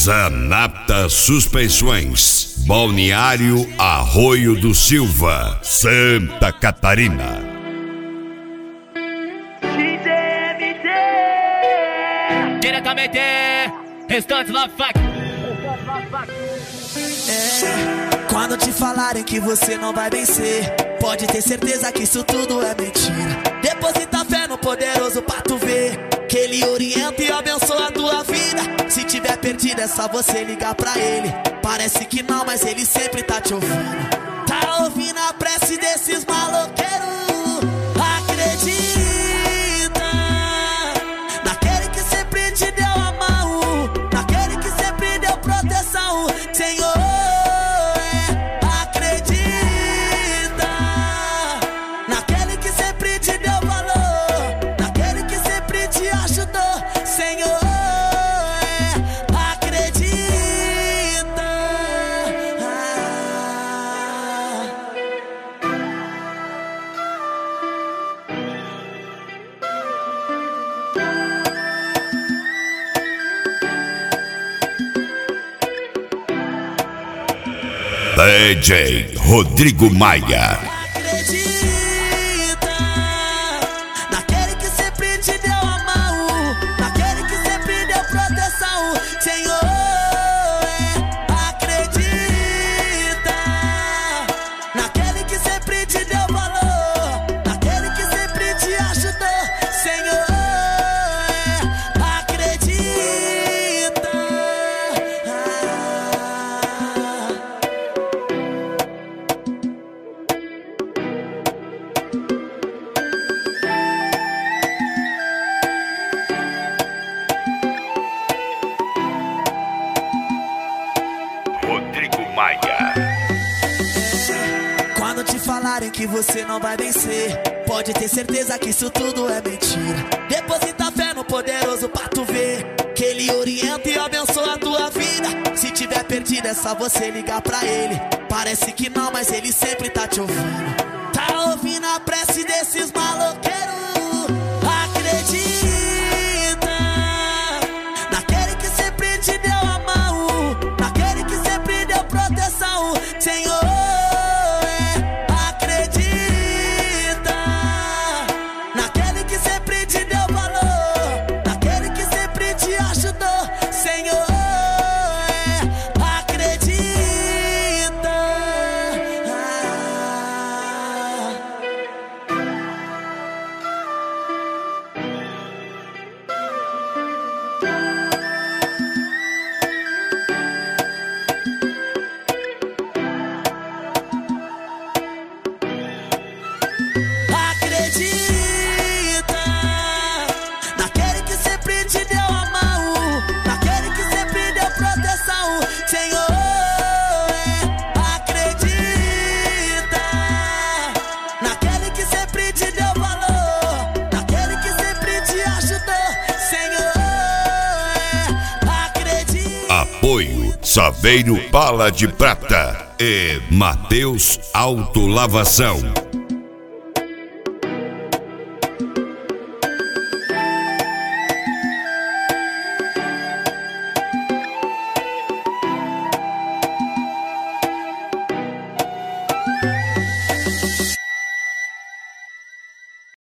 Zanata Suspensões, Balneário Arroio do Silva, Santa Catarina. Diretamente, Restante Love Fuck. Quando te falarem que você não vai vencer, pode ter certeza que isso tudo é mentira. Deposita fé no poderoso pra tu ver que ele orienta e abençoa a tua vida. Se tiver perdido é só você ligar pra ele. Parece que não, mas ele sempre tá te ouvindo. Tá ouvindo a prece desses maloqueiros. Acredita naquele que sempre te deu a mão, naquele que sempre deu proteção, Senhor. DJ Rodrigo Maia. Acredita naquele que sempre te deu a mão, naquele que sempre deu proteção, Senhor. Acredita naquele que sempre te deu valor, naquele que sempre te ajudou, Senhor. Rodrigo Maia. Quando te falarem que você não vai vencer, pode ter certeza que isso tudo é mentira. Deposita fé no poderoso pra tu ver que ele orienta e abençoa a tua vida. Se tiver perdido é só você ligar pra ele. Parece que não, mas ele sempre tá te ouvindo. Tá ouvindo a prece desses maloqueiros. Acredita naquele que sempre te deu a mão, naquele que sempre deu proteção, Senhor. Acredita naquele que sempre te deu valor, naquele que sempre te ajudou, Senhor. Apoio Saveiro Pala de Prata e Mateus Autolavação.